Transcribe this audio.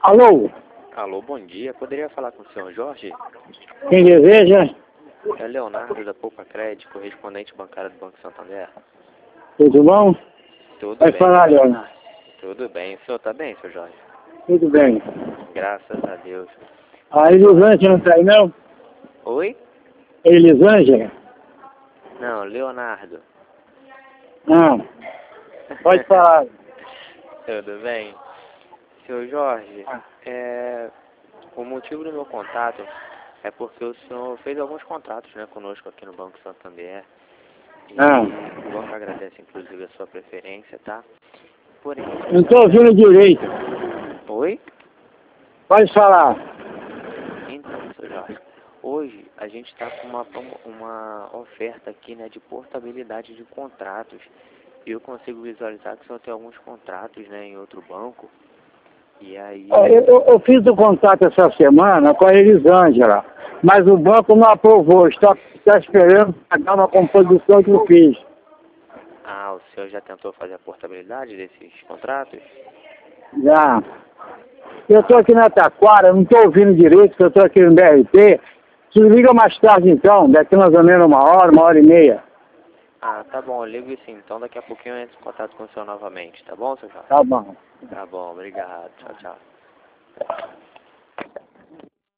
Alô? Alô, bom dia. Poderia falar com o senhor Jorge? Quem deseja? É Leonardo da Poupa Crédito, correspondente bancário do Banco Santander. Tudo bom? Tudo Vai bem. falar, Leonardo. Tudo bem. O senhor tá bem, senhor Jorge? Tudo bem. Graças a Deus. A Elisângela não tá aí, não? Oi? Elisângela? Não, Leonardo. Ah, pode falar. Tudo bem. Senhor Jorge, o motivo do meu contato é porque o senhor fez alguns contratos, né, conosco aqui no Banco Santander. E Ah, o banco agradece, inclusive, a sua preferência, tá? Porém, não tô ouvindo direito. Oi? Pode falar. Então, senhor Jorge, hoje a gente está com uma oferta aqui, né, de portabilidade de contratos. E eu consigo visualizar que o senhor tem alguns contratos, né, em outro banco. E aí... Ó, eu fiz o contato essa semana com a Elisângela, mas o banco não aprovou. Está esperando pagar uma composição que eu fiz. Ah, o senhor já tentou fazer a portabilidade desses contratos? Já. Eu estou aqui na Taquara, não estou ouvindo direito, porque eu estou aqui no BRT. Se liga mais tarde então, daqui mais ou menos uma hora e meia. Ah, tá bom, eu ligo sim. Então daqui a pouquinho eu entro em contato com o senhor novamente, tá bom, senhor Jorge? Tá bom. Tá bom, obrigado. Tchau, tchau.